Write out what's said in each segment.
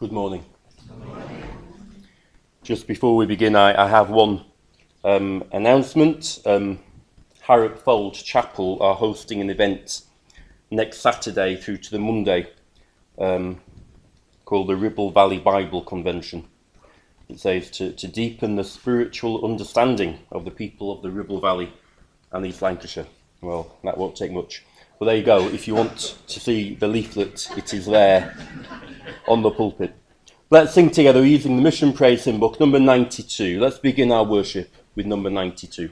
Good morning. Just before we begin, I have one announcement. Harrop Fold Chapel are hosting an event next Saturday through to the Monday called the Ribble Valley Bible Convention. It says to deepen the spiritual understanding of the people of the Ribble Valley and East Lancashire. Well, that won't take much. Well, there you go. If you want to see the leaflet, it is there on the pulpit. Let's sing together using the Mission Praise Hymn Book, number 92. Let's begin our worship with number 92.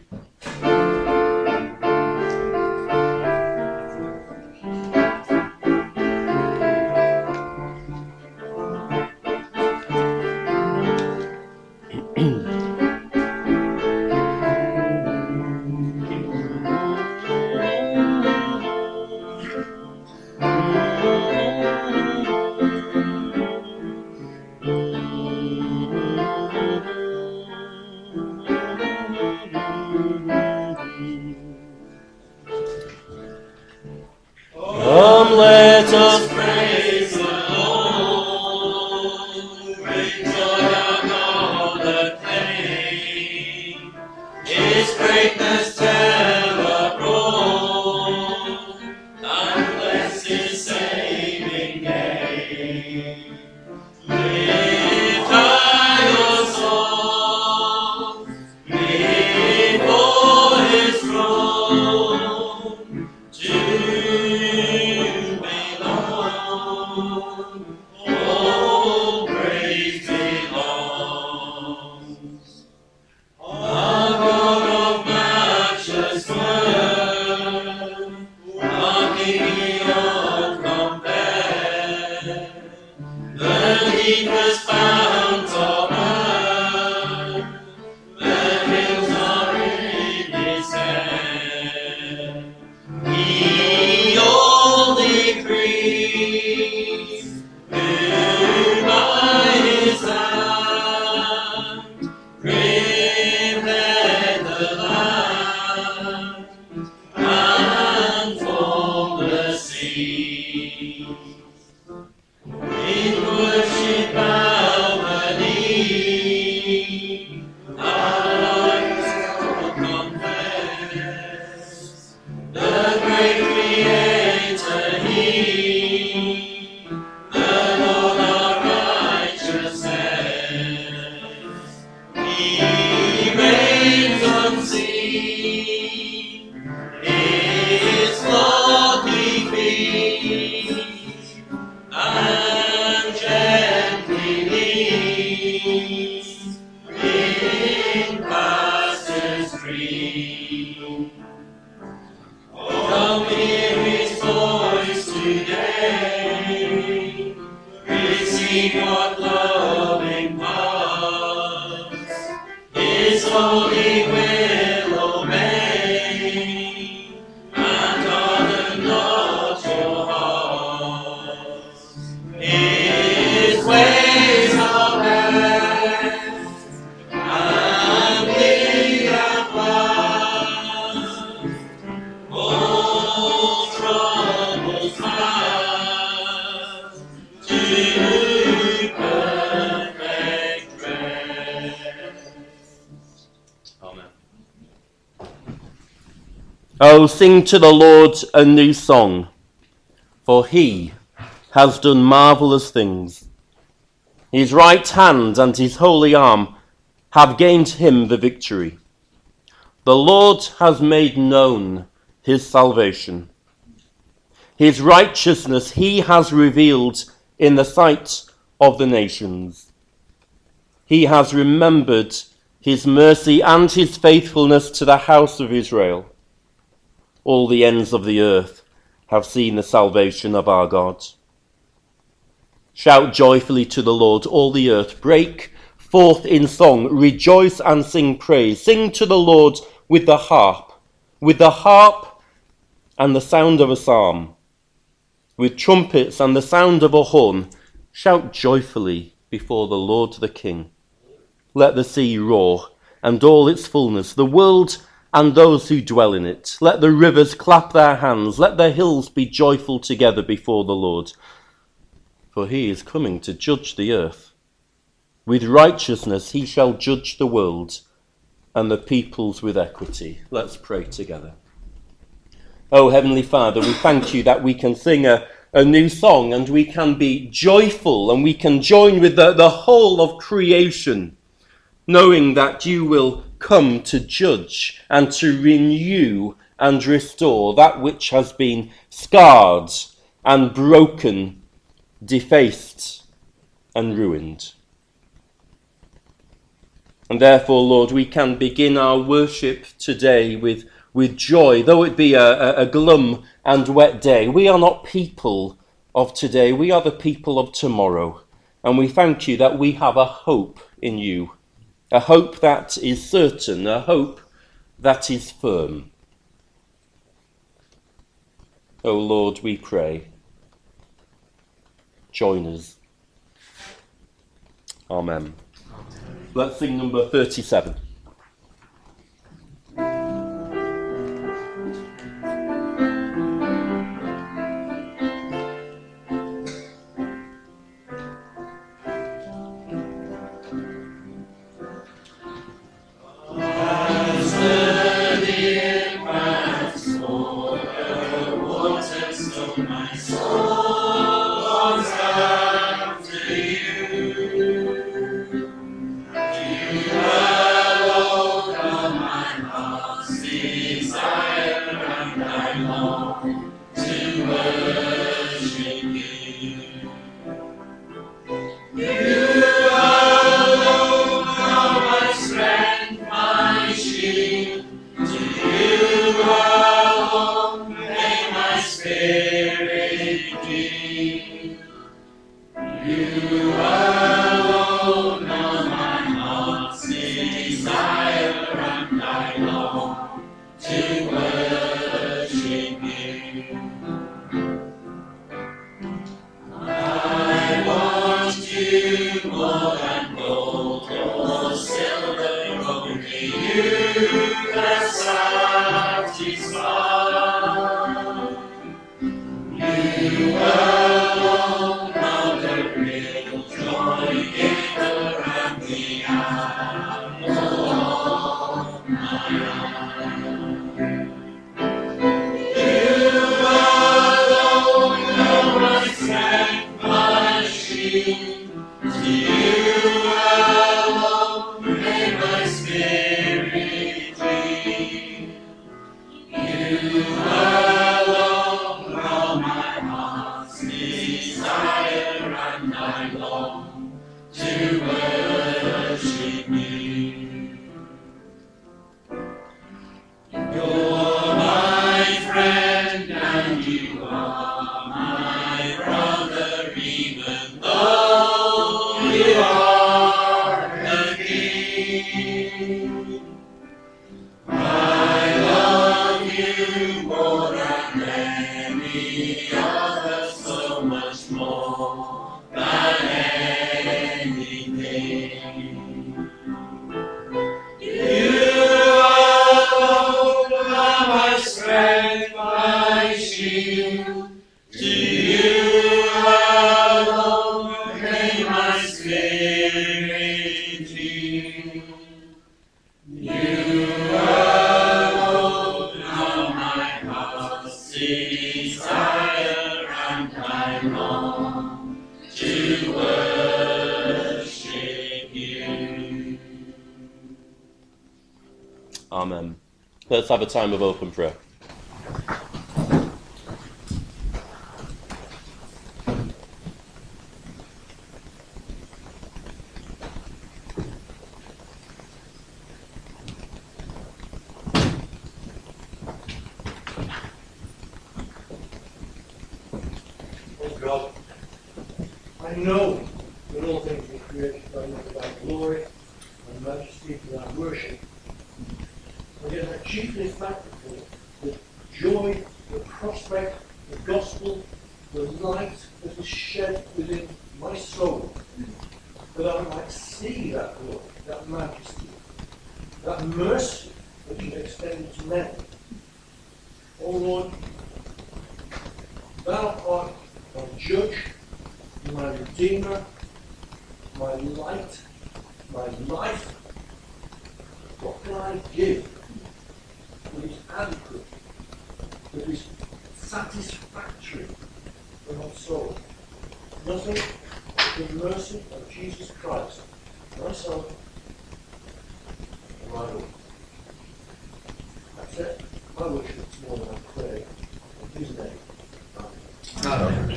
Oh, sing to the Lord a new song, for he has done marvellous things. His right hand and his holy arm have gained him the victory. The Lord has made known his salvation. His righteousness he has revealed in the sight of the nations. He has remembered his mercy and his faithfulness to the house of Israel. All the ends of the earth have seen the salvation of our God. Shout joyfully to the Lord, all the earth. Break forth in song. Rejoice and sing praise. Sing to the Lord with the harp and the sound of a psalm, with trumpets and the sound of a horn. Shout joyfully before the Lord the King. Let the sea roar and all its fullness, the world and those who dwell in it. Let the rivers clap their hands. Let the hills be joyful together before the Lord. for he is coming to judge the earth. With righteousness he shall judge the world, and the peoples with equity. Let's pray together. Oh, Heavenly Father, we thank you that we can sing a new song, and we can be joyful, and we can join with the whole of creation, knowing that you will come to judge and to renew and restore that which has been scarred and broken, defaced and ruined. And therefore, Lord, we can begin our worship today with joy, though it be a glum and wet day. We are not people of today, we are the people of tomorrow. And we thank you that we have a hope in you, a hope that is certain, a hope that is firm. O Lord, we pray, join us. Amen. Let's sing number 37. Amen. Let's have a time of open prayer. Oh God, I know that all things were created by you for thy glory and majesty for thy worship. And yet I chiefly thank you for the joy, the prospect, the gospel, the light that is shed within my soul, that I might see that glory, that majesty, that mercy that you extended to men. Oh Lord, thou art our judge, my Redeemer, my light, my life. What can I give that is adequate, that is satisfactory for my soul? Nothing but the mercy of Jesus Christ, myself, and my Lord. That's it. I worship this morning, I pray in His name. Amen.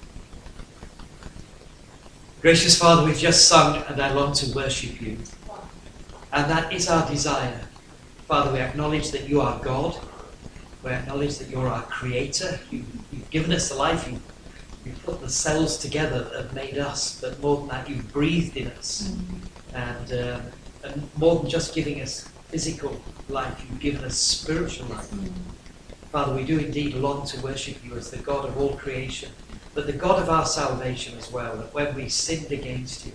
Gracious Father, we've just sung and I long to worship you. And that is our desire. Father, we acknowledge that you are God. We acknowledge that you're our creator. You've given us the life. You've put the cells together that have made us. But more than that, you've breathed in us. And more than just giving us physical life, you've given us spiritual life. Father, we do indeed long to worship you as the God of all creation, but the God of our salvation as well, that when we sinned against you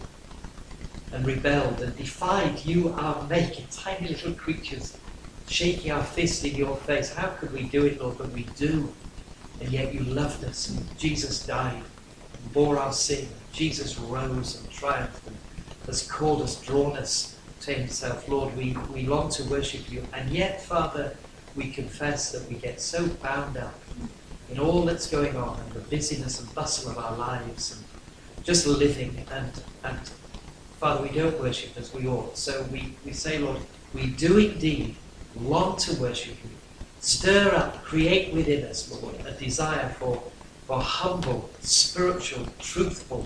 and rebelled and defied you, our maker, tiny little creatures, shaking our fist in your face, how could we do it, Lord? But we do. And yet you loved us, and Jesus died and bore our sin. Jesus rose and triumphed and has called us, drawn us to himself. Lord, we long to worship you, and yet, Father, we confess that we get so bound up in all that's going on and the busyness and bustle of our lives and just living, and Father, we don't worship as we ought. So we say, Lord, we do indeed long to worship you. Stir up, create within us, Lord, a desire for humble, spiritual, truthful,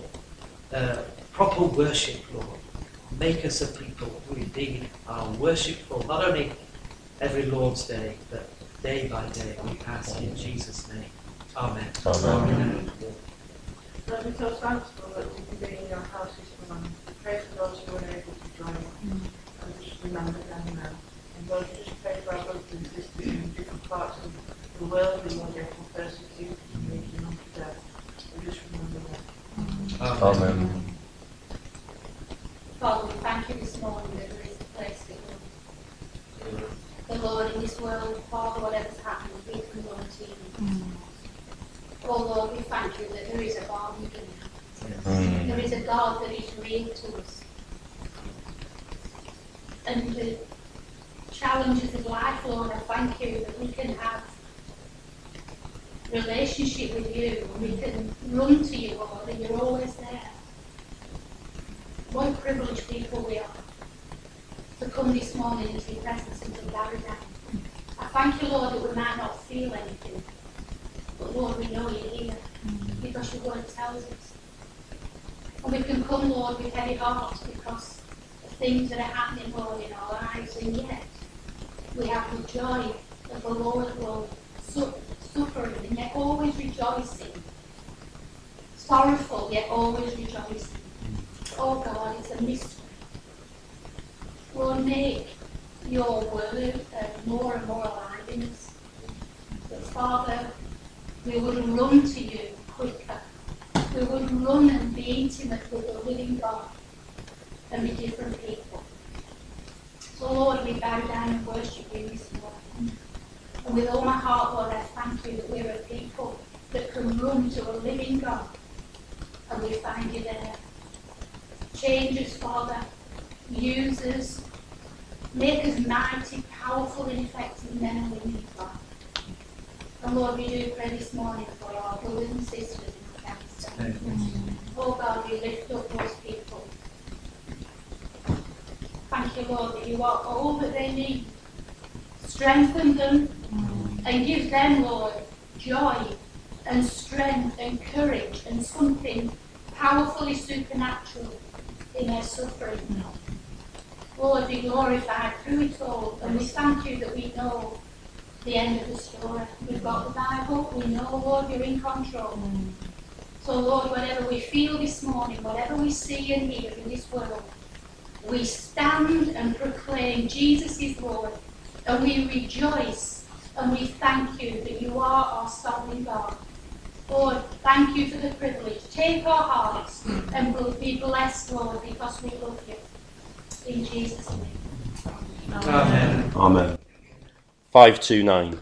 proper worship, Lord. Make us a people who indeed are worshipful, not only every Lord's Day, but day by day. We ask in Jesus' name. Amen. Amen. Lord, we're so thankful that we can be in your house this morning. We pray for those who are able to join us and just remember them now. And Lord, we just pray for our brothers and sisters in different parts of the world who are getting persecuted and leading on to death. We just remember them. Amen. Father, we thank you this morning that there is a place to go. The Lord, in this world, Father, whatever's happening, we can run to you. Oh Lord, we thank you that there is a God who can. There is a God that is real to us. And the challenges of life, Lord, I thank you that we can have relationship with you. We can run to you, Lord, and you're always there. What a privileged people we are to come this morning into your presence and to gather down. I thank you, Lord, that we might not feel anything, but Lord, we know you're here because your word tells us. And we can come, Lord, with heavy hearts because of things that are happening, Lord, in our lives, and yet we have the joy of the Lord, Lord, suffering and yet always rejoicing. Sorrowful, yet always rejoicing. Oh God, it's a mystery. Lord, make your word more and more alive in us. That Father, we would run to you quicker. We would run and be intimate with the living God and be different people. So Lord, we bow down and worship you this morning. And with all my heart, Lord, I thank you that we're a people that can run to a living God and we find you there. Change us, Father. Use us. Make us mighty, powerful, and effective men and women, God. And Lord, we do pray this morning for our brothers and sisters in Afghanistan. Oh God, we lift up those people. Thank you, Lord, that you are all that they need. Strengthen them and give them, Lord, joy and strength and courage and something powerfully supernatural in their suffering. Lord, be glorified through it all, and we thank you that we know the end of the story. We've got the Bible, we know, Lord, you're in control. So, Lord, whatever we feel this morning, whatever we see and hear in this world, we stand and proclaim Jesus is Lord, and we rejoice and we thank you that you are our sovereign God. Lord, thank you for the privilege. Take our hearts and we'll be blessed, Lord, because we love you. In Jesus' name. Amen. Amen. 529.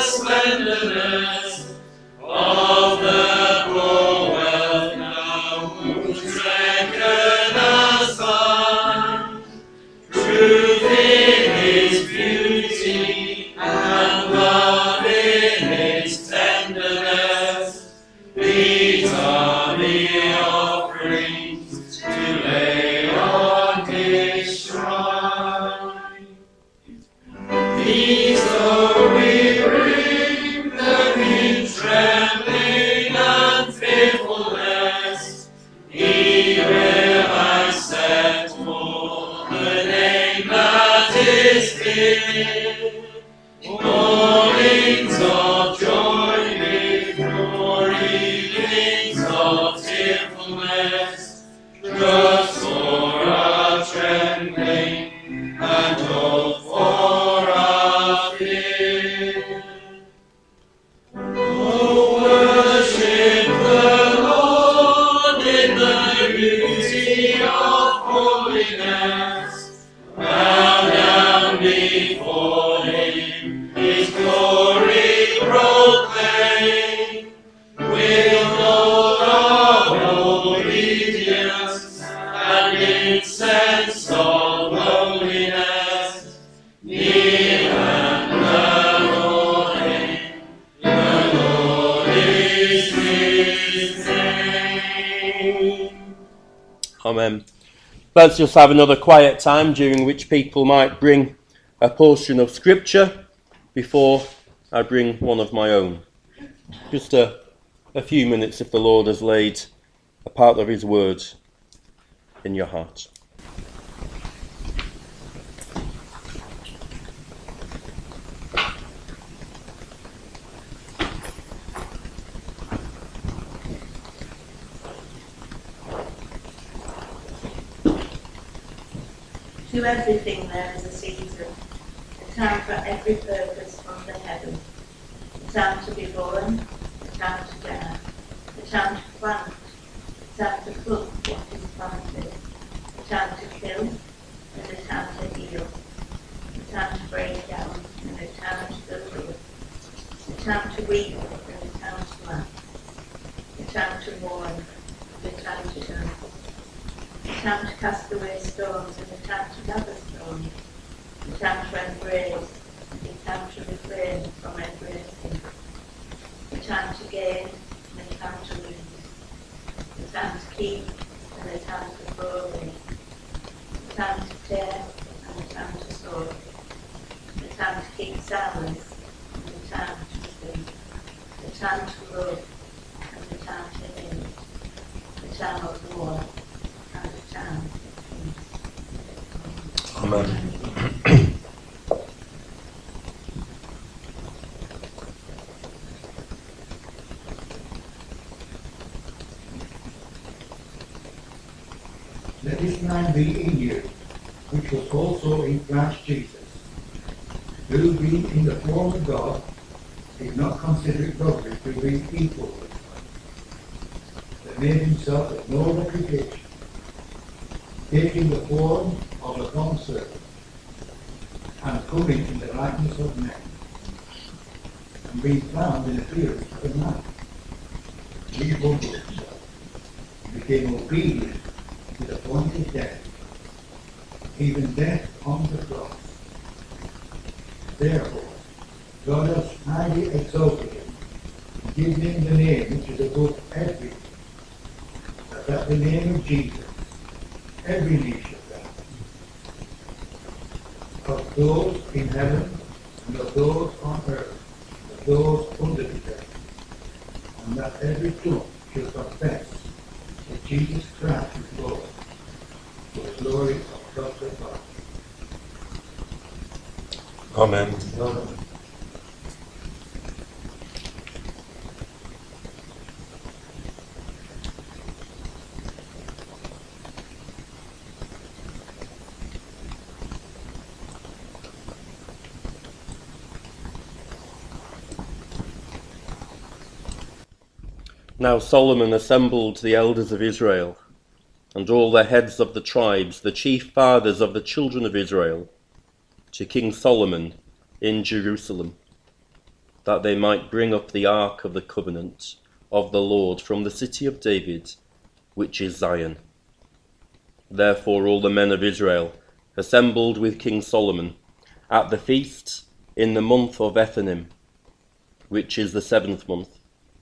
splendorness of the poor wealth now whose record us find. Truth in its beauty and love in its tenderness, these are the offerings to lay on his shrine. These though we bring, in trembling and fearfulness, he will accept for the name that is dear. Mornings of joy before evenings of tearfulness, trust for our trembling and hope for our fear. Oh, worship the Lord in the beauty of holiness. Bow down before him, his glory proclaim. With all of obedience and incense of holiness, kneel and adore him. The Lord is his name. Amen. Let's just have another quiet time during which people might bring a portion of scripture before I bring one of my own. Just a few minutes if the Lord has laid a part of his word in your heart. To everything there is a season, a time for every purpose under heaven, a time to be born, a time to die, a time to plant, a time to pluck what is planted, a time to kill, and a time to heal, a time to break down, and a time to build up, a time to weep, and a time to laugh, a time to mourn, and a time to dance. A time to cast away stones and a time to gather stones, a time to embrace and a time to refrain from embracing, a time to gain and a time to lose, a time to keep and a time to throw away, a time to tear and a time to sow, a time to keep silence and a time to speak, a time to love and a time to hate, a time of war. Amen. Let this mind be in you, which was also in Christ Jesus, who being in the form of God, did not consider it robbery to be equal with God, but made himself of no reputation, taking the form of a bondservant, and coming in the likeness of men, and being found in appearance of a man, he humbled himself, and became obedient to the point of death, even death on the cross. Therefore, God has highly exalted him, and given him the name which is above every name, that at the name of Jesus every knee shall bow, of those in heaven, and of those on earth, and of those under the earth, and that every tongue shall confess that Jesus Christ is Lord, to the glory of God the Father. Amen. Amen. Now Solomon assembled the elders of Israel, and all the heads of the tribes, the chief fathers of the children of Israel, to King Solomon in Jerusalem. that they might bring up the ark of the covenant of the Lord from the city of David, which is Zion. Therefore all the men of Israel assembled with King Solomon at the feast in the month of Ethanim, which is the 7th month.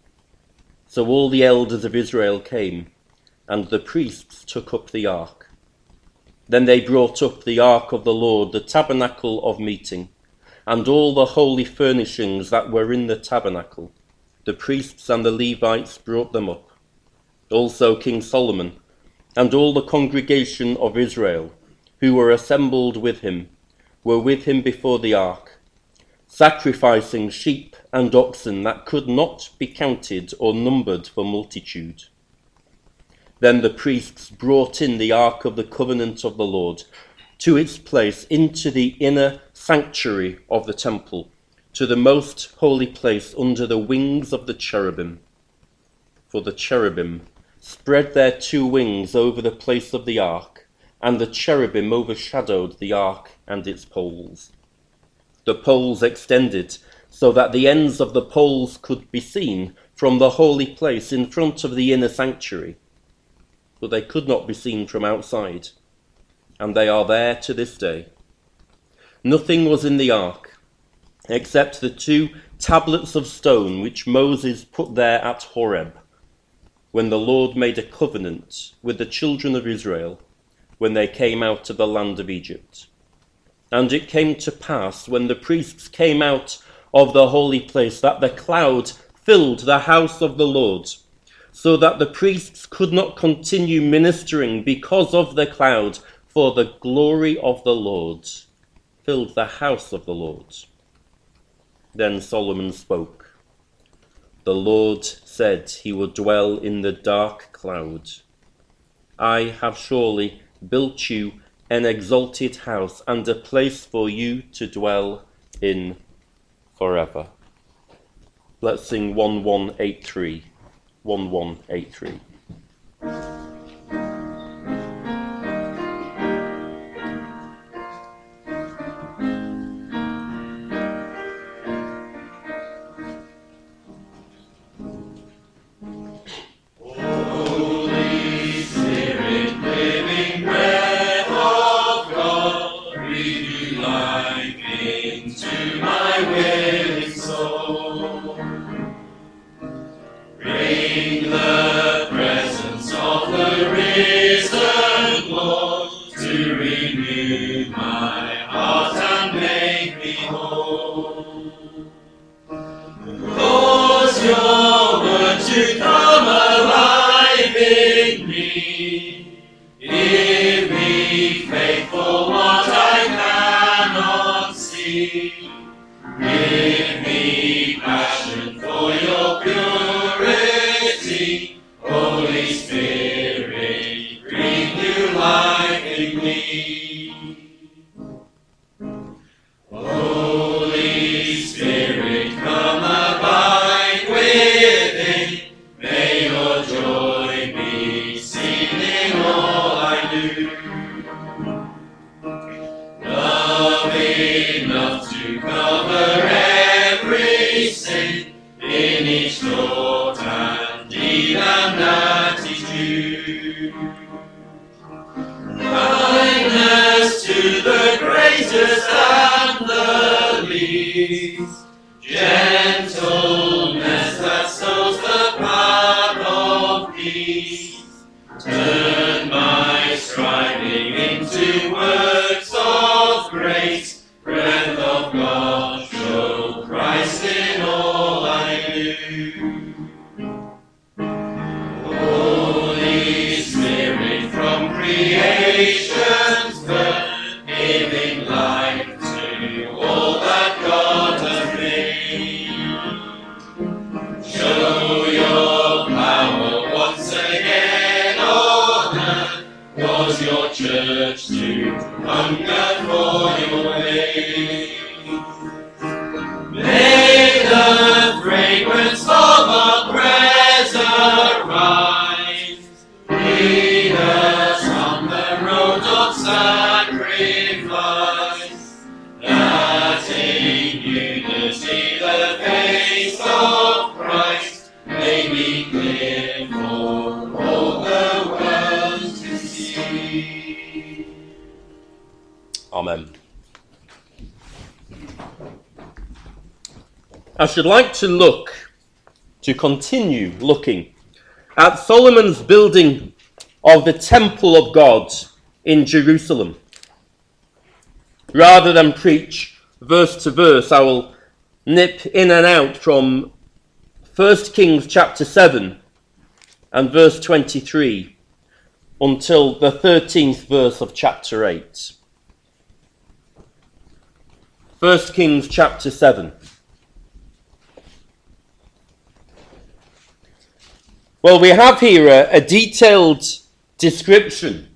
So all the elders of Israel came, and the priests took up the ark. Then they brought up the ark of the Lord, the tabernacle of meeting, and all the holy furnishings that were in the tabernacle. The priests and the Levites brought them up. Also King Solomon and all the congregation of Israel, who were assembled with him, were with him before the ark, sacrificing sheep and oxen that could not be counted or numbered for multitude. Then the priests brought in the ark of the covenant of the Lord to its place into the inner sanctuary of the temple, to the most holy place under the wings of the cherubim. For the cherubim spread their 2 wings over the place of the ark, and the cherubim overshadowed the ark and its poles. The poles extended so that the ends of the poles could be seen from the holy place in front of the inner sanctuary, but they could not be seen from outside, and they are there to this day. Nothing was in the ark except the 2 tablets of stone which Moses put there at Horeb, when the Lord made a covenant with the children of Israel when they came out of the land of Egypt. And it came to pass, when the priests came out of the holy place, that the cloud filled the house of the Lord, so that the priests could not continue ministering because of the cloud, for the glory of the Lord filled the house of the Lord. Then Solomon spoke. The Lord said he would dwell in the dark cloud. I have surely built you an exalted house and a place for you to dwell in forever. Let's sing 1183. 1183. Your church to hunger for your way. I should like to continue looking at Solomon's building of the temple of God in Jerusalem. Rather than preach verse to verse, I will nip in and out from 1 Kings chapter 7 and verse 23 until the 13th verse of chapter 8. 1 Kings chapter 7. Well, we have here a detailed description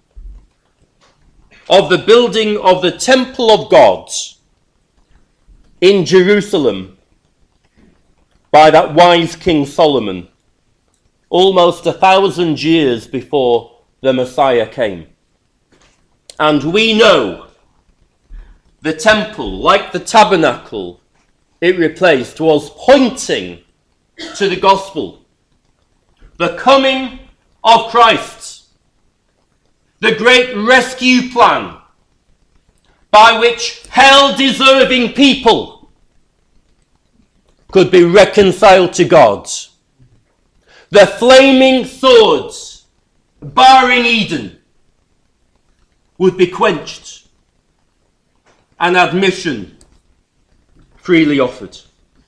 of the building of the temple of God in Jerusalem by that wise King Solomon, almost 1,000 years before the Messiah came. And we know the temple, like the tabernacle it replaced, was pointing to the gospel, the coming of Christ, the great rescue plan by which hell-deserving people could be reconciled to God. The flaming swords barring Eden would be quenched and admission freely offered.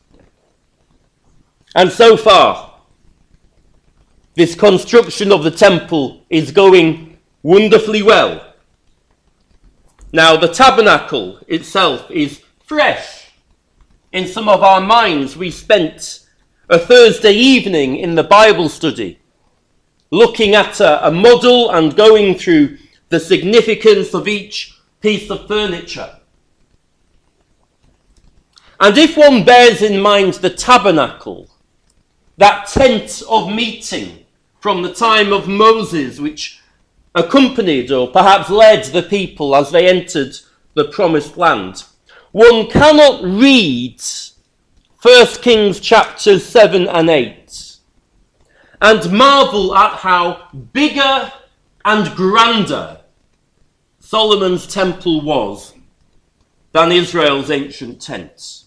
And so far, this construction of the temple is going wonderfully well. Now, the tabernacle itself is fresh in some of our minds. We spent a Thursday evening in the Bible study looking at a model and going through the significance of each piece of furniture. And if one bears in mind the tabernacle, that tent of meeting from the time of Moses, which accompanied or perhaps led the people as they entered the promised land, one cannot read 1 Kings chapters 7 and 8 and marvel at how bigger and grander Solomon's temple was than Israel's ancient tents.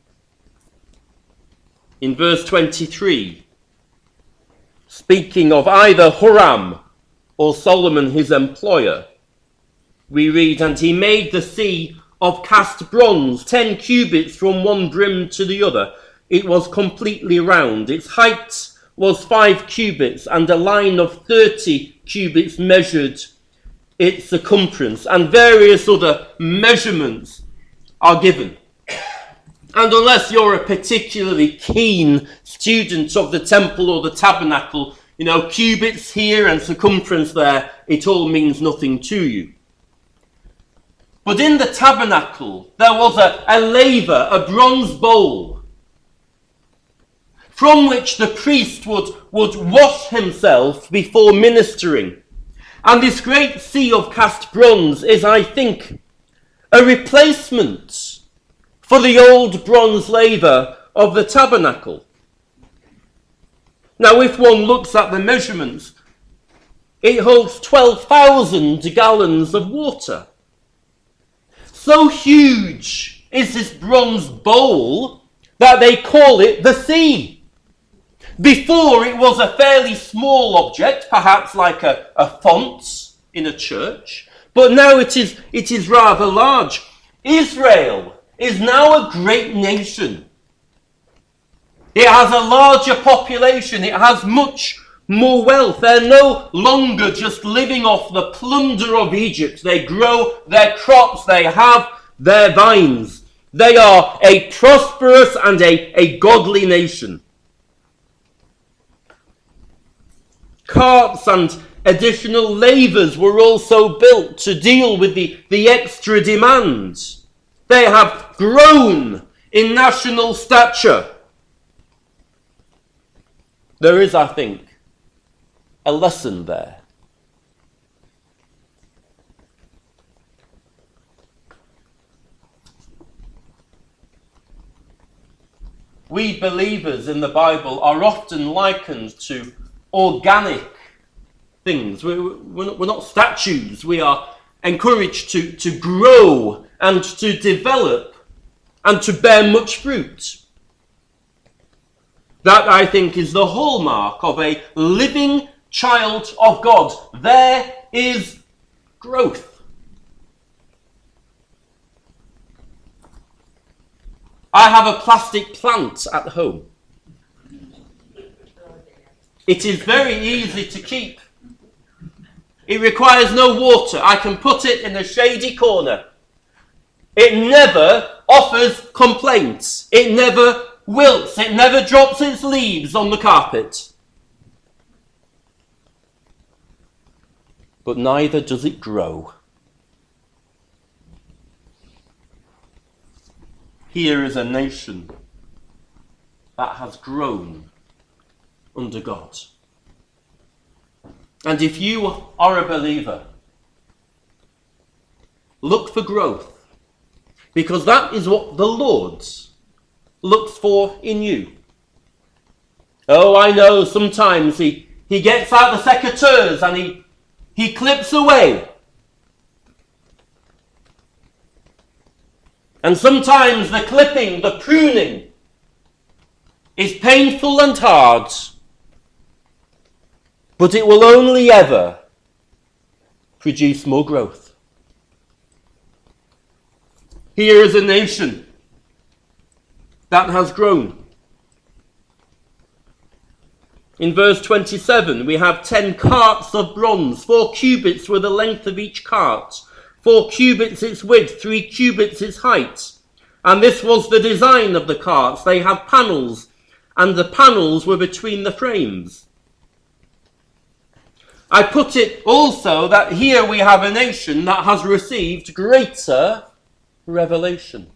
In verse 23, speaking of either Huram or Solomon his employer, we read, "And he made the sea of cast bronze, 10 cubits from one brim to the other. It was completely round. Its height was 5 cubits, and a line of 30 cubits measured its circumference," and various other measurements are given. And unless you're a particularly keen student of the temple or the tabernacle, cubits here and circumference there, it all means nothing to you. But in the tabernacle, there was a laver, a bronze bowl, from which the priest would wash himself before ministering. And this great sea of cast bronze is, I think, a replacement for the old bronze laver of the tabernacle. Now, if one looks at the measurements, it holds 12,000 gallons of water. So huge is this bronze bowl that they call it the sea. Before, it was a fairly small object, perhaps like a font in a church, but now it is rather large. Israel is now a great nation. It has a larger population. It has much more wealth. They're no longer just living off the plunder of Egypt. They grow their crops. They have their vines. They are a prosperous and a godly nation. Carts and additional lavers were also built to deal with the extra demands. They have grown in national stature. There is, I think, a lesson there. We believers in the Bible are often likened to organic things. We're not statues. We are encouraged to grow and to develop and to bear much fruit. That, I think, is the hallmark of a living child of God. There is growth. I have a plastic plant at home. It is very easy to keep. It requires no water. I can put it in a shady corner. It never offers complaints. It never wilts. It never drops its leaves on the carpet. But neither does it grow. Here is a nation that has grown under God. And if you are a believer, look for growth, because that is what the Lord looks for in you. Oh, I know sometimes he gets out the secateurs and he clips away. And sometimes the clipping, the pruning, is painful and hard. But it will only ever produce more growth. Here is a nation that has grown. In verse 27, we have 10 carts of bronze. 4 cubits were the length of each cart. 4 cubits its width, 3 cubits its height. And this was the design of the carts. They have panels, and the panels were between the frames. I put it also that here we have a nation that has received greater revelation.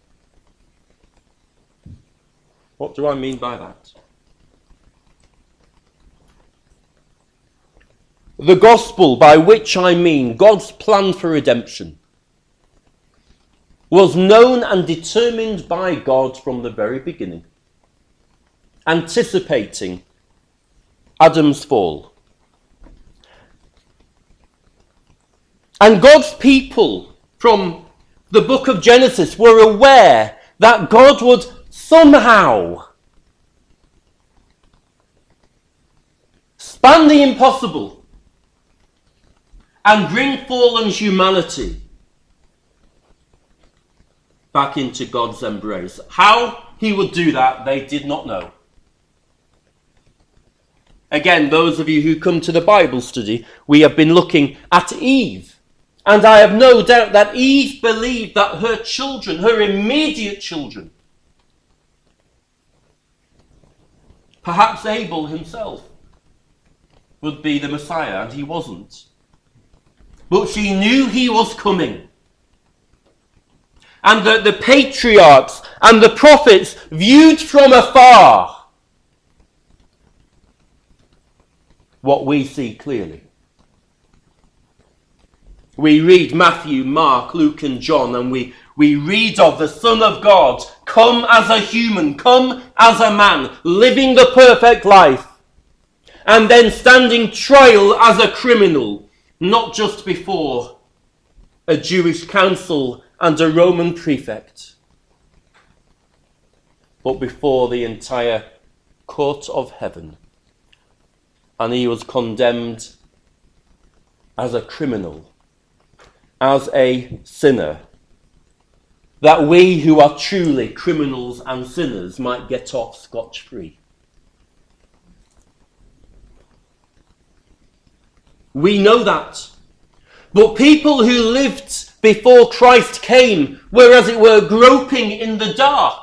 What do I mean by that? The gospel, by which I mean God's plan for redemption, was known and determined by God from the very beginning, anticipating Adam's fall. And God's people from the book of Genesis were aware that God would somehow span the impossible and bring fallen humanity back into God's embrace. How he would do that, they did not know. Again, those of you who come to the Bible study, we have been looking at Eve. And I have no doubt that Eve believed that her children, her immediate children, perhaps Abel himself, would be the Messiah, and he wasn't. But she knew he was coming. And the patriarchs and the prophets viewed from afar what we see clearly. We read Matthew, Mark, Luke and John, and we read of the Son of God come as a human, come as a man, living the perfect life, and then standing trial as a criminal, not just before a Jewish council and a Roman prefect, but before the entire court of heaven. And he was condemned as a criminal, as a sinner, that we who are truly criminals and sinners might get off scotch-free. We know that. But people who lived before Christ came were, as it were, groping in the dark.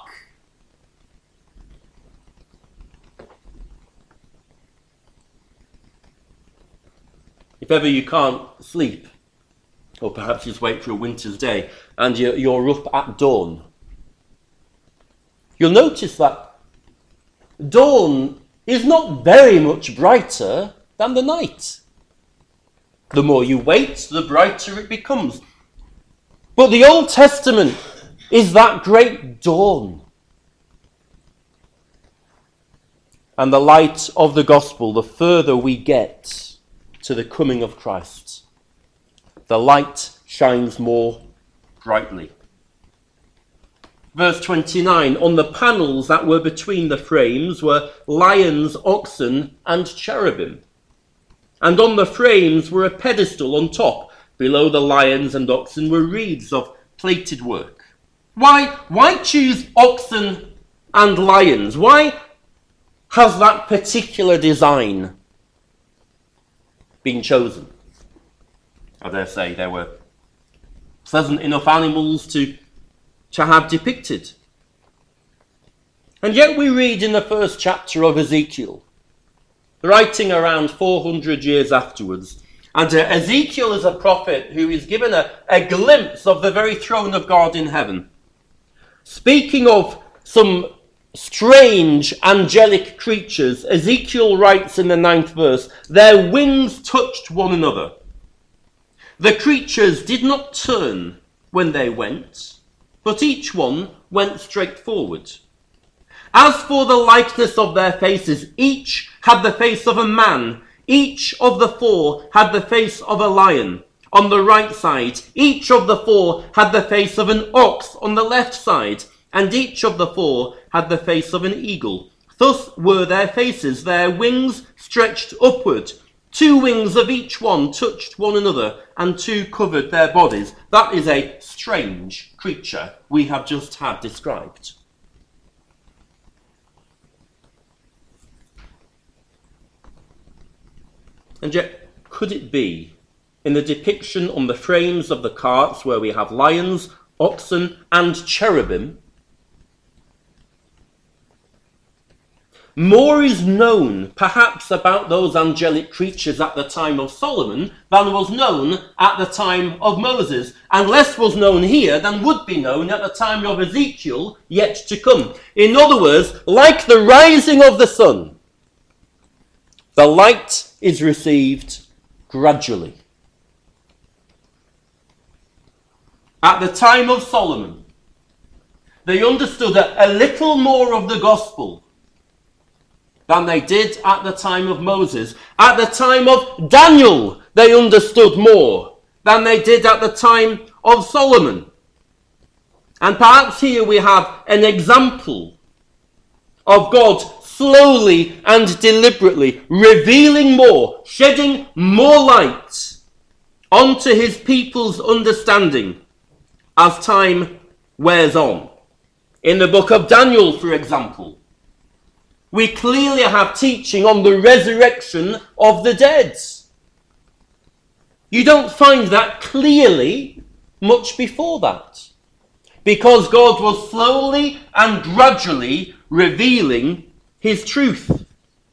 If ever you can't sleep, or perhaps just wait for a winter's day, and you're up at dawn, you'll notice that dawn is not very much brighter than the night. The more you wait, the brighter it becomes. But the Old Testament is that great dawn. And the light of the gospel, the further we get to the coming of Christ, the light shines more brightly. Verse 29, on the panels that were between the frames were lions, oxen, and cherubim. And on the frames were a pedestal on top. Below the lions and oxen were wreaths of plated work. Why choose oxen and lions? Why has that particular design been chosen? I dare say there were pleasant enough animals to have depicted. And yet we read in the first chapter of Ezekiel, writing around 400 years afterwards, and Ezekiel is a prophet who is given a glimpse of the very throne of God in heaven. Speaking of some strange angelic creatures, Ezekiel writes in the 9th verse, their wings touched one another. The creatures did not turn when they went, but each one went straight forward. As for the likeness of their faces, each had the face of a man. Each of the four had the face of a lion on the right side. Each of the four had the face of an ox on the left side. And each of the four had the face of an eagle. Thus were their faces, their wings stretched upward. 2 wings of each one touched one another, and 2 covered their bodies. That is a strange creature we have just had described. And yet, could it be, in the depiction on the frames of the carts where we have lions, oxen, and cherubim, more is known, perhaps, about those angelic creatures at the time of Solomon than was known at the time of Moses, and less was known here than would be known at the time of Ezekiel yet to come. In other words, like the rising of the sun, the light is received gradually. At the time of Solomon, they understood a little more of the gospel than they did at the time of Moses. At the time of Daniel, they understood more than they did at the time of Solomon. And perhaps here we have an example of God slowly and deliberately revealing more, shedding more light onto his people's understanding as time wears on. In the book of Daniel, for example, we clearly have teaching on the resurrection of the dead. You don't find that clearly much before that, because God was slowly and gradually revealing his truth.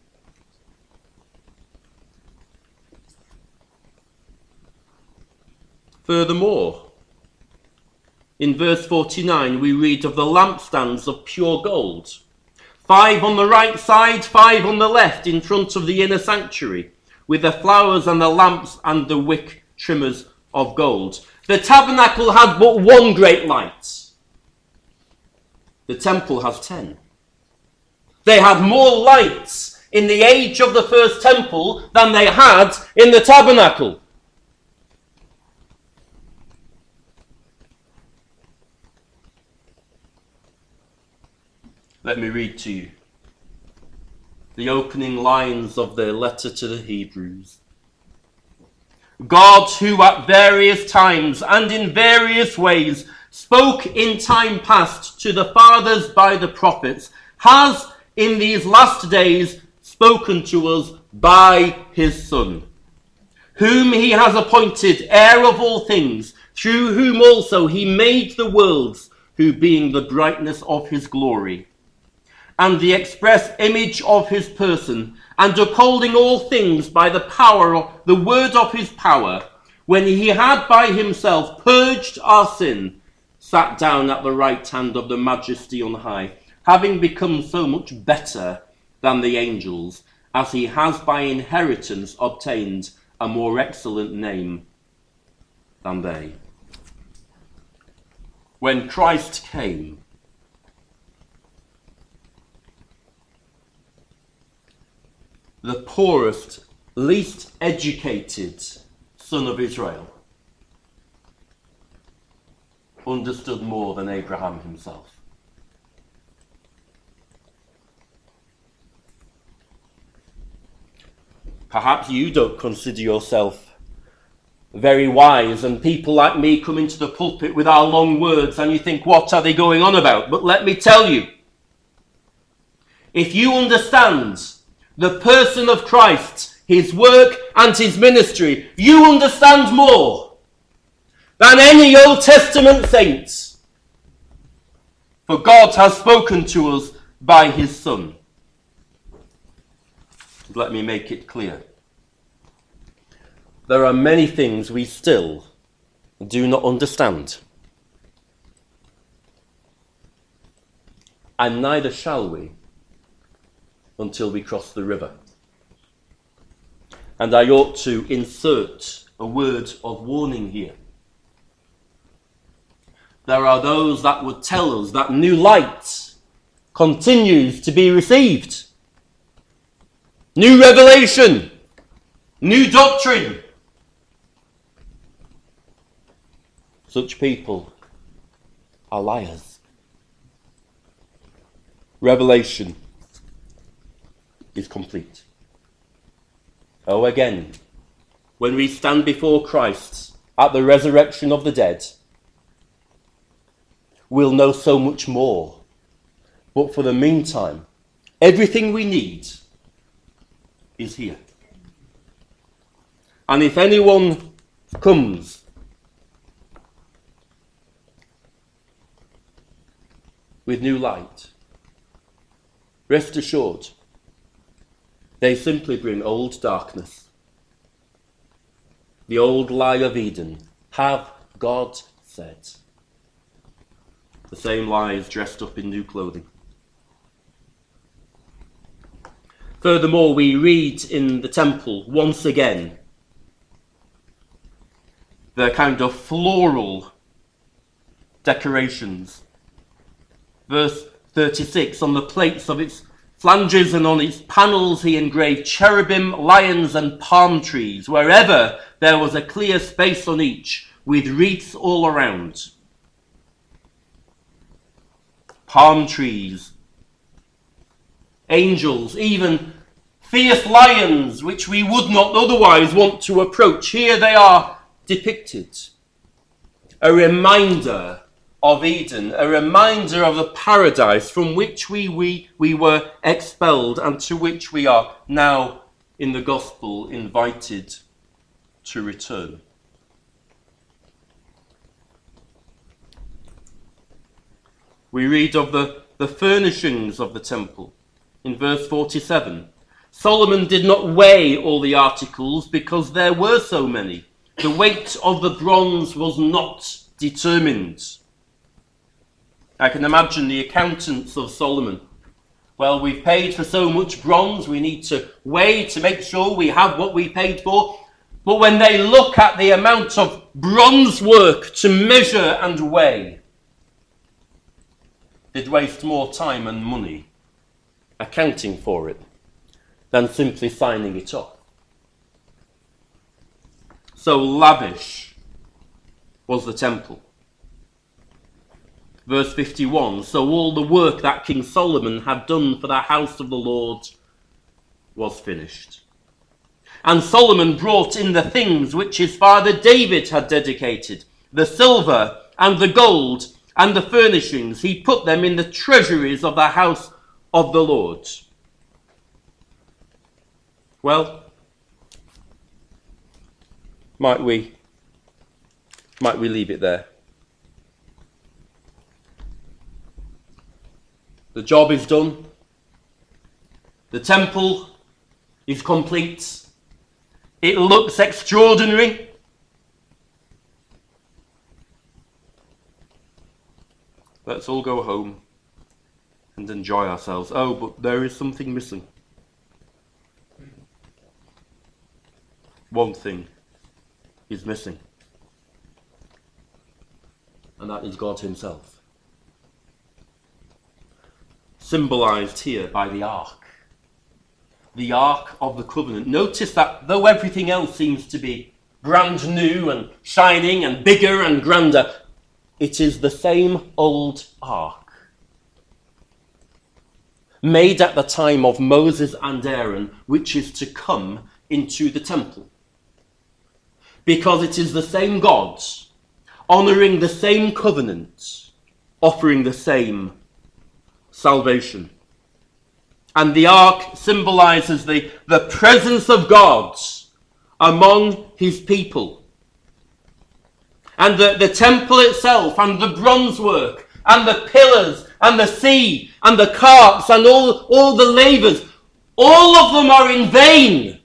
Furthermore, in verse 49, we read of the lampstands of pure gold. 5 on the right side, 5 on the left in front of the inner sanctuary, with the flowers and the lamps and the wick trimmers of gold. The tabernacle had but one great light. The temple has 10. They had more lights in the age of the first temple than they had in the tabernacle. Let me read to you the opening lines of the letter to the Hebrews. God, who at various times and in various ways spoke in time past to the fathers by the prophets, has in these last days spoken to us by his Son, whom he has appointed heir of all things, through whom also he made the worlds, who being the brightness of his glory, and the express image of his person, and upholding all things by the power of the word of his power, when he had by himself purged our sin, sat down at the right hand of the majesty on high, having become so much better than the angels, as he has by inheritance obtained a more excellent name than they. When Christ came, the poorest, least educated son of Israel understood more than Abraham himself. Perhaps you don't consider yourself very wise, and people like me come into the pulpit with our long words and you think, what are they going on about? But let me tell you, if you understand the person of Christ, his work and his ministry, you understand more than any Old Testament saints. For God has spoken to us by his Son. Let me make it clear. There are many things we still do not understand. And neither shall we until we cross the river. And I ought to insert a word of warning here. There are those that would tell us that new light continues to be received. New revelation, new doctrine. Such people are liars. Revelation is complete. Oh, again, when we stand before Christ at the resurrection of the dead, we'll know so much more. But for the meantime, everything we need is here. And if anyone comes with new light, rest assured, they simply bring old darkness. The old lie of Eden. Have God said? The same lies dressed up in new clothing. Furthermore, we read in the temple once again the kind of floral decorations. Verse 36, on the plates of its flanges and on its panels he engraved cherubim, lions and palm trees, wherever there was a clear space on each, with wreaths all around. Palm trees, angels, even fierce lions, which we would not otherwise want to approach. Here they are depicted. A reminder of Eden, a reminder of the paradise from which we were expelled and to which we are now in the gospel invited to return. We read of the furnishings of the temple in verse 47. Solomon did not weigh all the articles because there were so many. The weight of the bronze was not determined. I can imagine the accountants of Solomon. Well, we've paid for so much bronze, we need to weigh to make sure we have what we paid for. But when they look at the amount of bronze work to measure and weigh, they'd waste more time and money accounting for it than simply signing it off. So lavish was the temple. Verse 51, so all the work that King Solomon had done for the house of the Lord was finished. And Solomon brought in the things which his father David had dedicated, the silver and the gold and the furnishings. He put them in the treasuries of the house of the Lord. Well, might we leave it there? The job is done. The temple is complete. It looks extraordinary. Let's all go home and enjoy ourselves. Oh, but there is something missing. One thing is missing, and that is God himself. Symbolized here by the ark of the covenant. Notice that though everything else seems to be brand new and shining and bigger and grander, it is the same old ark made at the time of Moses and Aaron, which is to come into the temple, because it is the same God, honouring the same covenant, offering the same salvation. And the ark symbolises the presence of God among his people. And the temple itself, and the bronze work, and the pillars, and the sea, and the carts, and all the labours, all of them are in vain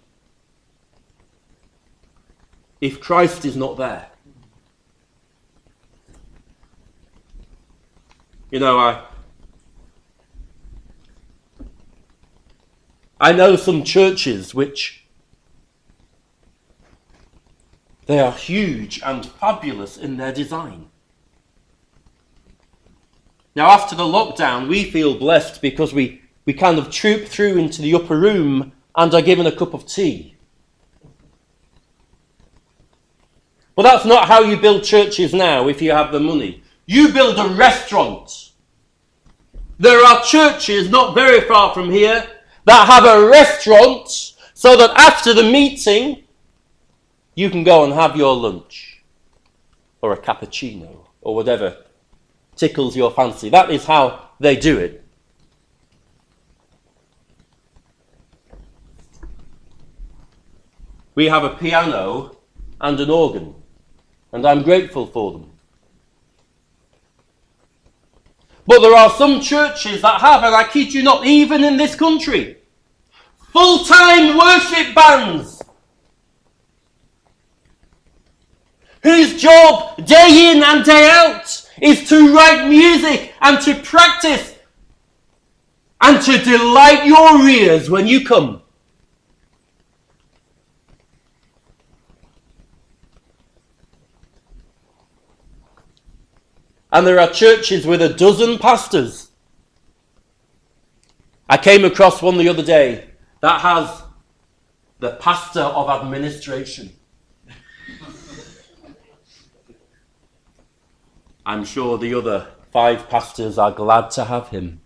if Christ is not there. You know, I know some churches which they are huge and fabulous in their design. Now, after the lockdown, we feel blessed because we kind of troop through into the upper room and are given a cup of tea. But that's not how you build churches now if you have the money. You build a restaurant. There are churches not very far from here that have a restaurant so that after the meeting you can go and have your lunch or a cappuccino or whatever tickles your fancy. That is how they do it. We have a piano and an organ, and I'm grateful for them. But there are some churches that have, and I kid you not, even in this country, full-time worship bands whose job day in and day out is to write music and to practice and to delight your ears when you come. And there are churches with a dozen pastors. I came across one the other day that has the pastor of administration. I'm sure the other 5 pastors are glad to have him.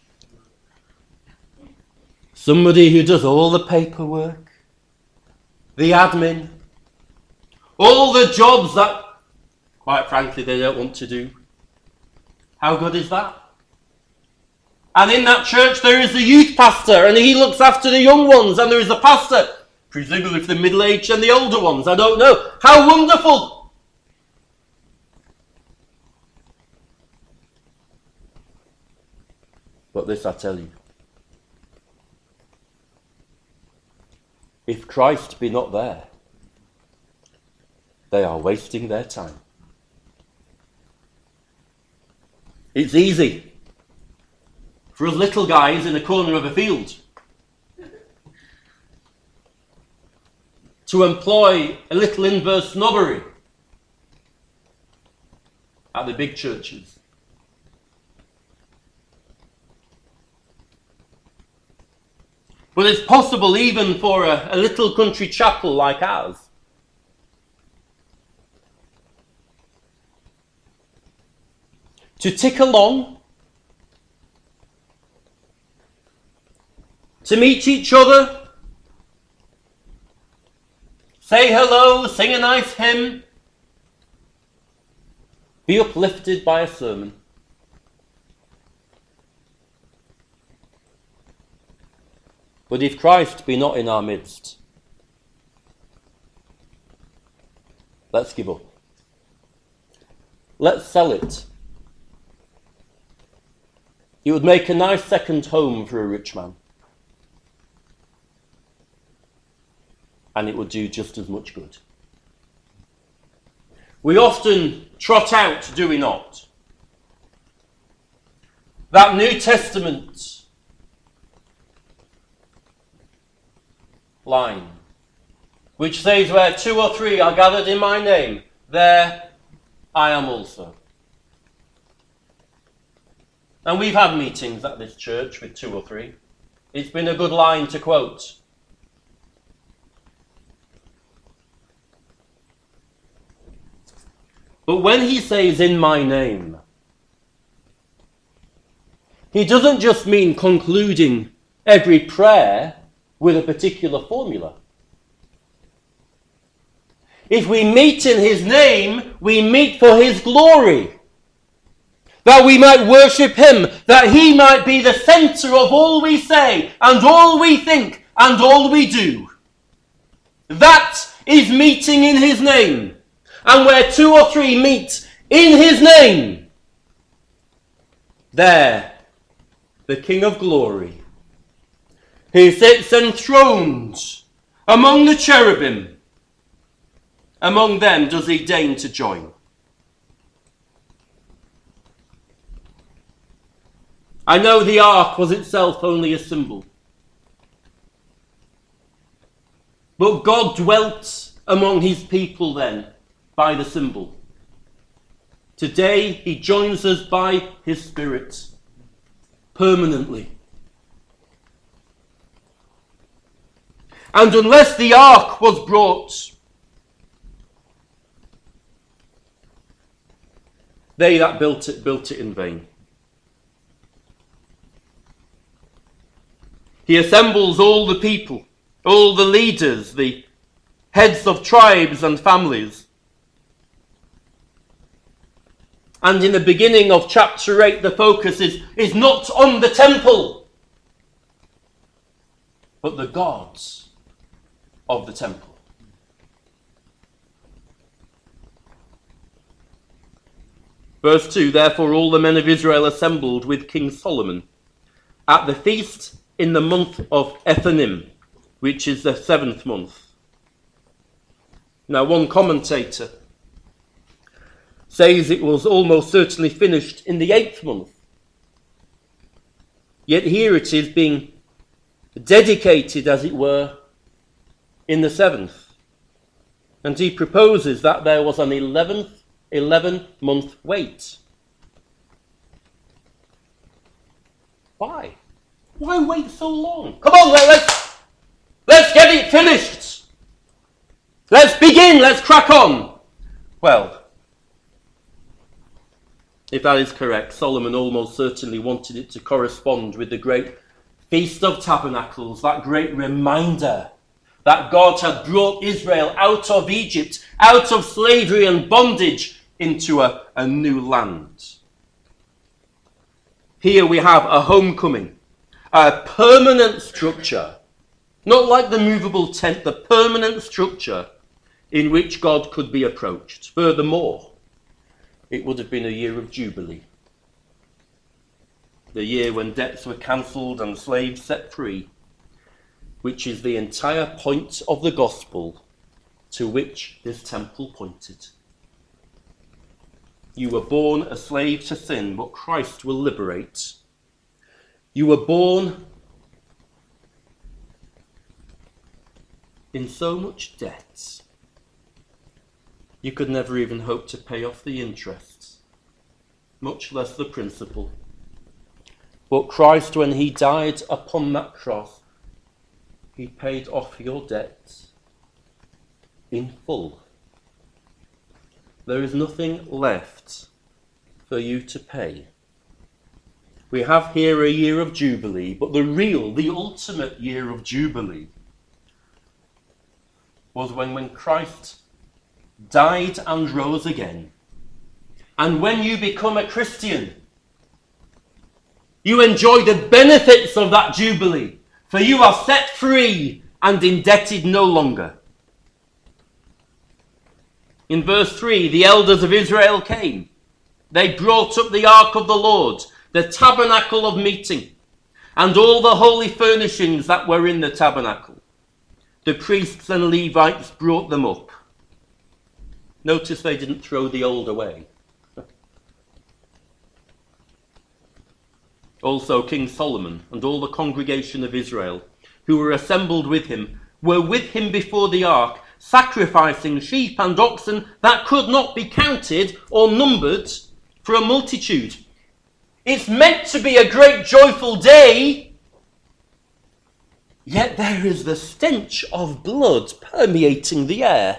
Somebody who does all the paperwork, the admin, all the jobs that, quite frankly, they don't want to do. How good is that? And in that church there is a youth pastor, and he looks after the young ones, and there is a pastor, presumably for the middle-aged and the older ones, I don't know. How wonderful! But this I tell you, if Christ be not there, they are wasting their time. It's easy for us little guys in a corner of a field to employ a little inverse snobbery at the big churches. But it's possible even for a little country chapel like ours to tick along, to meet each other, say hello, sing a nice hymn, be uplifted by a sermon. But if Christ be not in our midst, let's give up. Let's sell it. It would make a nice second home for a rich man. And it would do just as much good. We often trot out, do we not, that New Testament line, which says, where 2 or 3 are gathered in my name, there I am also. And we've had meetings at this church with 2 or 3. It's been a good line to quote. But when he says in my name, he doesn't just mean concluding every prayer with a particular formula. if we meet in his name, we meet for his glory. That we might worship him, that he might be the centre of all we say and all we think and all we do. That is meeting in his name. And where 2 or 3 meet in his name, there the King of glory, who sits enthroned among the cherubim, among them does he deign to join. I know the ark was itself only a symbol, but God dwelt among his people then by the symbol. Today he joins us by his Spirit permanently. And unless the ark was brought, they that built it in vain. He assembles all the people, all the leaders, the heads of tribes and families. And in the beginning of chapter 8, the focus is not on the temple, but the gods of the temple. Verse 2, therefore all the men of Israel assembled with King Solomon at the feast in the month of Ethanim, which is the 7th month. Now, one commentator says it was almost certainly finished in the 8th month. Yet here it is being dedicated, as it were, in the 7th. And he proposes that there was an 11-month wait. Why? Why wait so long? Come on, let's get it finished. Let's begin, let's crack on. Well, if that is correct, Solomon almost certainly wanted it to correspond with the great Feast of Tabernacles, that great reminder that God had brought Israel out of Egypt, out of slavery and bondage, into a new land. Here we have a homecoming, a permanent structure, not like the movable tent, the permanent structure in which God could be approached. Furthermore, it would have been a year of Jubilee, the year when debts were cancelled and slaves set free, which is the entire point of the gospel to which this temple pointed. You were born a slave to sin, but Christ will liberate. You were born in so much debt, you could never even hope to pay off the interest, much less the principal. But Christ, when he died upon that cross, he paid off your debt in full. There is nothing left for you to pay. We have here a year of Jubilee, but the ultimate year of Jubilee was when Christ died and rose again. And when you become a Christian, you enjoy the benefits of that Jubilee, for you are set free and indebted no longer. In verse 3, the elders of Israel came. They brought up the ark of the Lord, the tabernacle of meeting, and all the holy furnishings that were in the tabernacle. The priests and Levites brought them up. Notice they didn't throw the old away. Also King Solomon and all the congregation of Israel who were assembled with him were with him before the ark, sacrificing sheep and oxen that could not be counted or numbered for a multitude. It's meant to be a great joyful day, yet there is the stench of blood permeating the air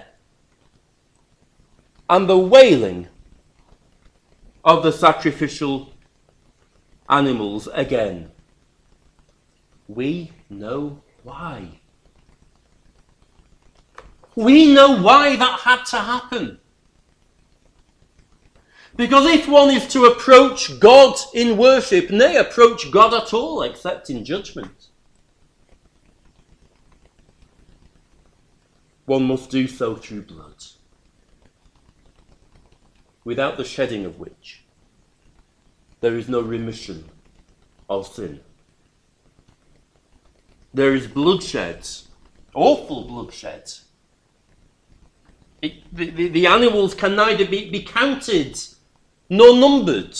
and the wailing of the sacrificial animals again. We know why. we know why that had to happen. Because if one is to approach God in worship, nay, approach God at all except in judgment, one must do so through blood, without the shedding of which there is no remission of sin. There is bloodshed, awful bloodshed. The animals can neither be counted nor numbered,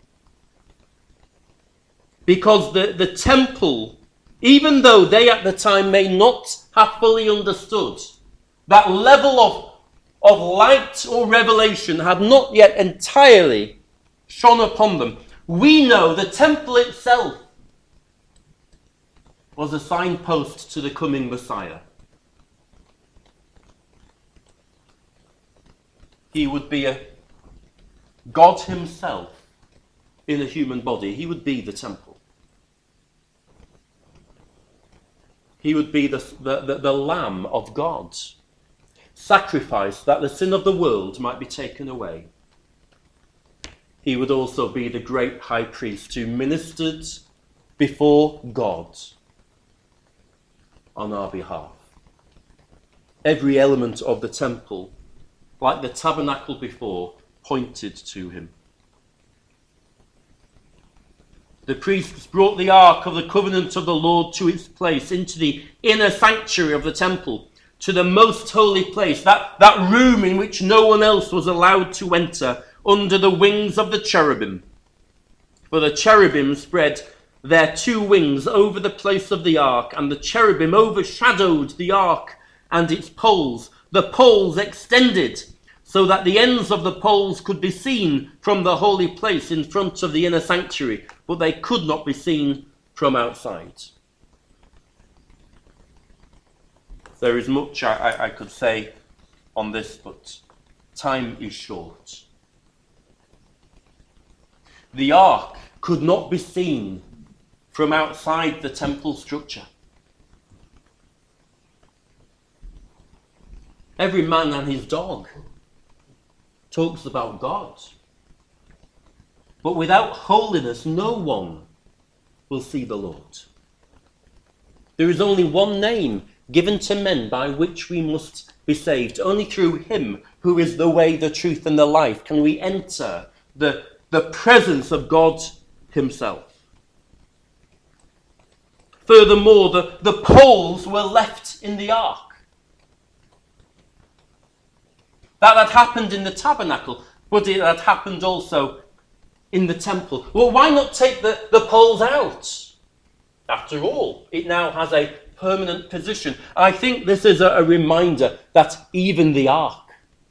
because the temple, even though they at the time may not have fully understood, that level of light or revelation had not yet entirely shone upon them. We know the temple itself was a signpost to the coming Messiah. He would be God himself in a human body. He would be the temple. He would be the Lamb of God, sacrificed that the sin of the world might be taken away. He would also be the great high priest who ministered before God on our behalf. Every element of the temple, like the tabernacle before, pointed to him. The priests brought the ark of the covenant of the Lord to its place, into the inner sanctuary of the temple, to the most holy place, that room in which no one else was allowed to enter, under the wings of the cherubim. For the cherubim spread their two wings over the place of the ark, and the cherubim overshadowed the ark and its poles. The poles extended so that the ends of the poles could be seen from the holy place in front of the inner sanctuary, but they could not be seen from outside. There is much I could say on this, but time is short. The ark could not be seen from outside the temple structure. Every man and his dog talks about God. But without holiness, no one will see the Lord. There is only one name given to men by which we must be saved. Only through him, who is the way, the truth, and the life, can we enter the presence of God himself. Furthermore, the poles were left in the ark. That had happened in the tabernacle, but it had happened also in the temple. Well, why not take the poles out? After all, it now has a permanent position. I think this is a reminder that even the ark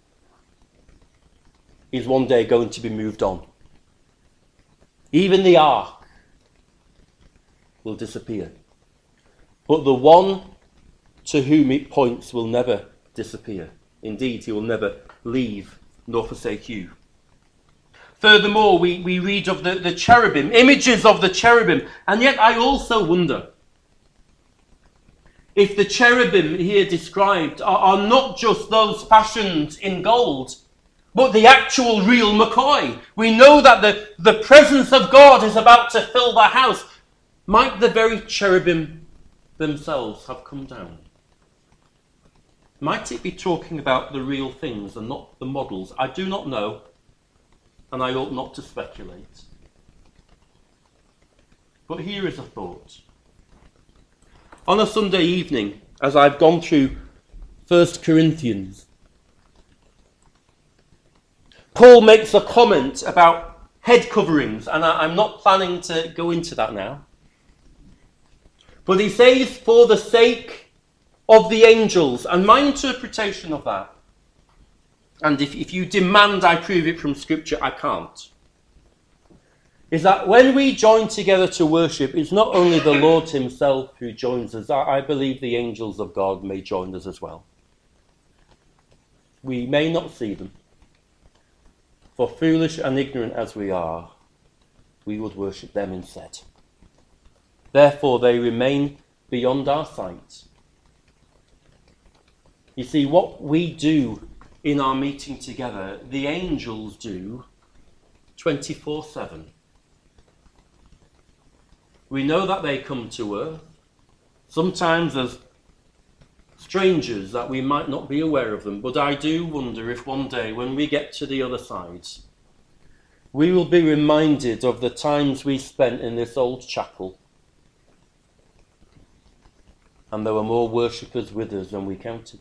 is one day going to be moved on. Even the ark will disappear. But the one to whom it points will never disappear. Indeed, he will never leave nor forsake you. Furthermore, we read of the cherubim, images of the cherubim. And yet I also wonder if the cherubim here described are not just those fashioned in gold, but the actual real McCoy. We know that the presence of God is about to fill the house. Might the very cherubim themselves have come down? Might it be talking about the real things and not the models? I do not know, and I ought not to speculate. But here is a thought. On a Sunday evening, as I've gone through 1 Corinthians, Paul makes a comment about head coverings, and I'm not planning to go into that now. But he says, for the sake of the angels, and my interpretation of that, and if you demand I prove it from Scripture, I can't, is that when we join together to worship, it's not only the Lord himself who joins us. I believe the angels of God may join us as well. We may not see them, for foolish and ignorant as we are, we would worship them instead. Therefore they remain beyond our sight. You see, what we do in our meeting together, the angels do 24/7. We know that they come to earth, sometimes as strangers that we might not be aware of them, but I do wonder if one day when we get to the other side, we will be reminded of the times we spent in this old chapel, and there were more worshippers with us than we counted.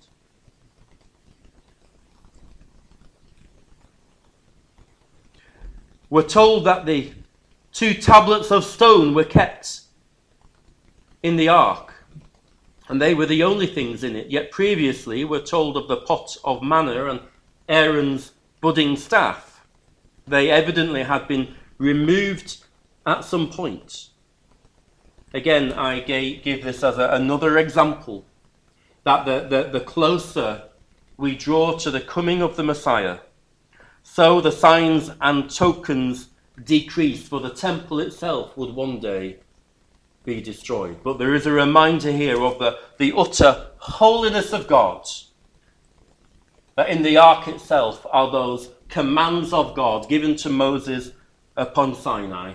We're told that the 2 tablets of stone were kept in the ark, and they were the only things in it. Yet previously we're told of the pot of manna and Aaron's budding staff. They evidently had been removed at some point. Again, I give this as another example that the closer we draw to the coming of the Messiah, so the signs and tokens decrease, for the temple itself would one day be destroyed. But there is a reminder here of the utter holiness of God, that in the ark itself are those commands of God given to Moses upon Sinai.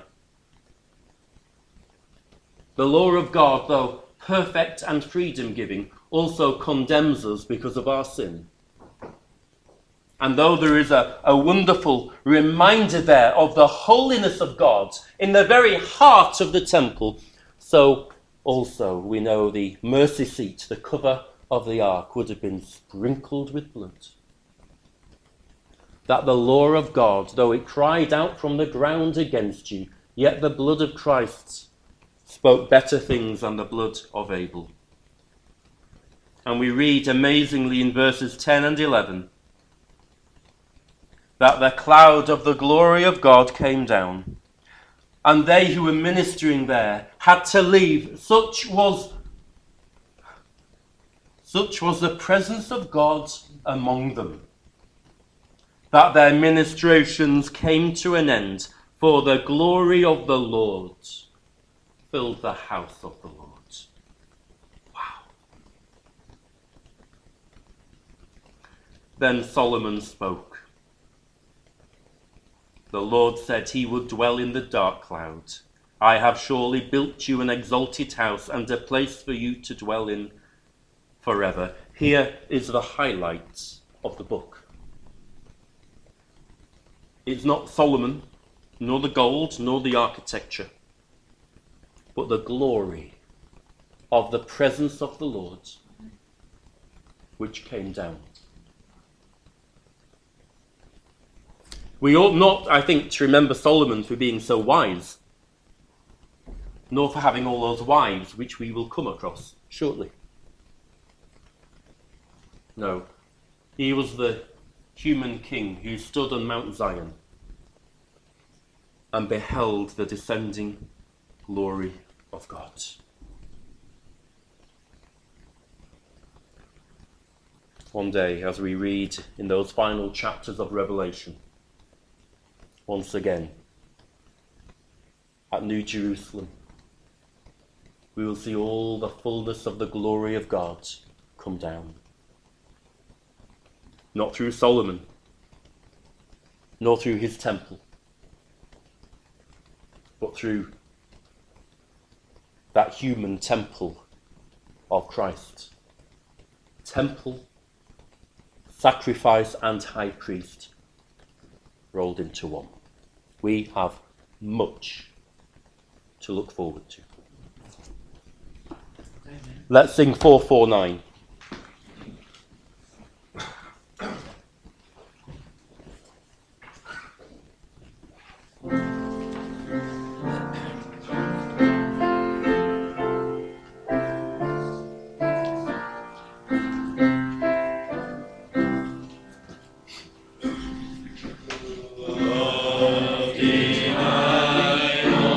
The law of God, though perfect and freedom-giving, also condemns us because of our sin. And though there is a wonderful reminder there of the holiness of God in the very heart of the temple, so also we know the mercy seat, the cover of the ark, would have been sprinkled with blood. That the law of God, though it cried out from the ground against you, yet the blood of Christ spoke better things than the blood of Abel. And we read amazingly in verses 10 and 11, that the cloud of the glory of God came down, and they who were ministering there had to leave. Such was the presence of God among them, that their ministrations came to an end, for the glory of the Lord filled the house of the Lord. Wow. Then Solomon spoke. The Lord said he would dwell in the dark cloud. I have surely built you an exalted house and a place for you to dwell in forever. Here is the highlight of the book. It's not Solomon, nor the gold, nor the architecture, but the glory of the presence of the Lord, which came down. We ought not, I think, to remember Solomon for being so wise, nor for having all those wives, which we will come across shortly. No, he was the human king who stood on Mount Zion and beheld the descending glory of God. One day, as we read in those final chapters of Revelation, once again, at New Jerusalem, we will see all the fullness of the glory of God come down. Not through Solomon, nor through his temple, but through that human temple of Christ. Temple, sacrifice, and high priest rolled into one. We have much to look forward to. Amen. Let's sing 449.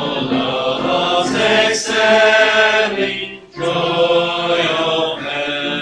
Excelling joy of heaven.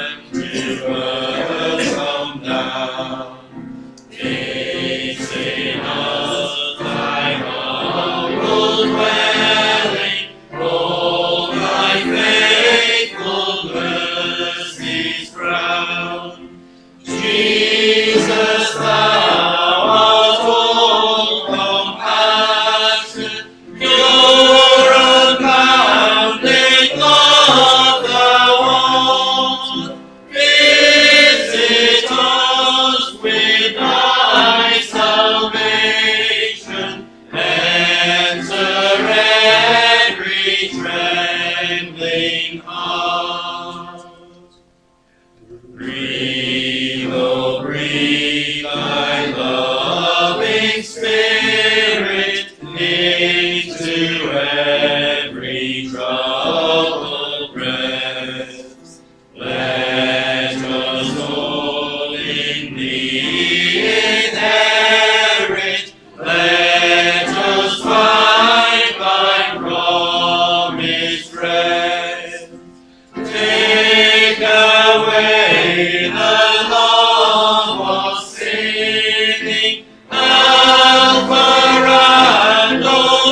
His rest. Take away the love of sinning, Alpha and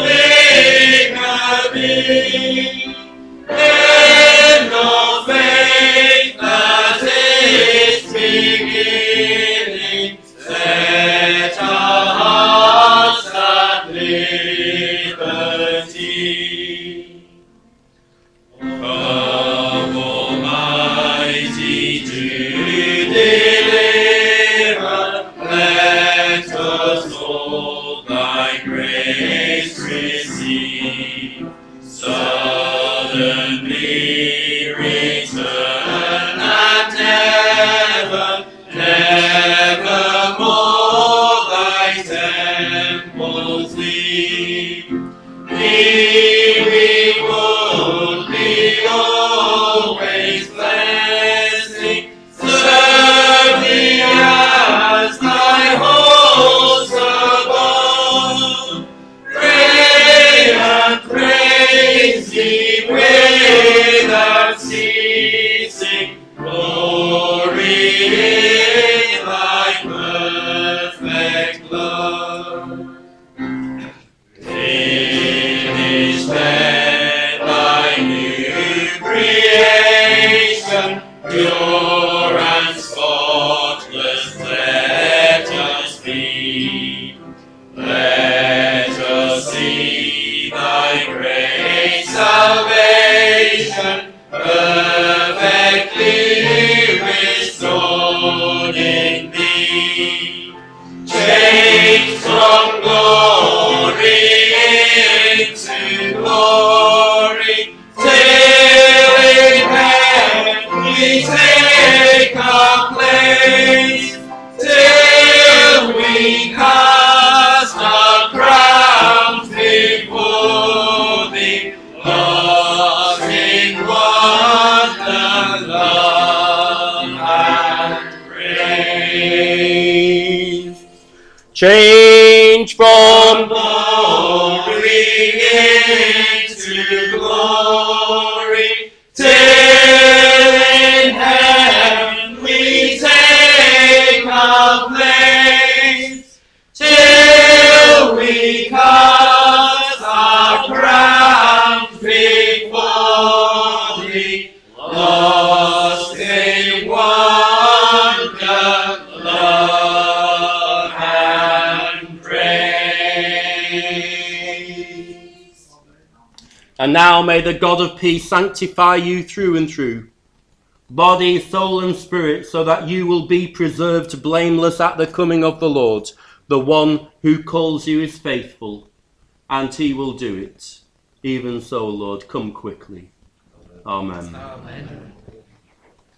Omega be. End of faith that is beginning, set our hearts at liberty. Come, Almighty, to deliver, let us all thy grace receive. Suddenly return and nevermore thy temples leave. We would be always blessing, serve thee as thy hosts above. Pray and praise thee without ceasing, glory in thy perfect love. Finished then thy new creation, pure and spotless let us be. Let us see thy great salvation, perfectly restored in thee. Changed from glory into glory, till in heaven we take our place, till we cast our crowns before thee, lost in wonder, love, and praise. Change from Glory into glory, till in heaven we take our place, till we cast our crowns before thee, lost in wonder, love, and praise. And now may the God of peace sanctify you through and through, body, soul, and spirit, so that you will be preserved blameless at the coming of the Lord. The one who calls you is faithful, and he will do it. Even so, Lord, come quickly. Amen. Amen.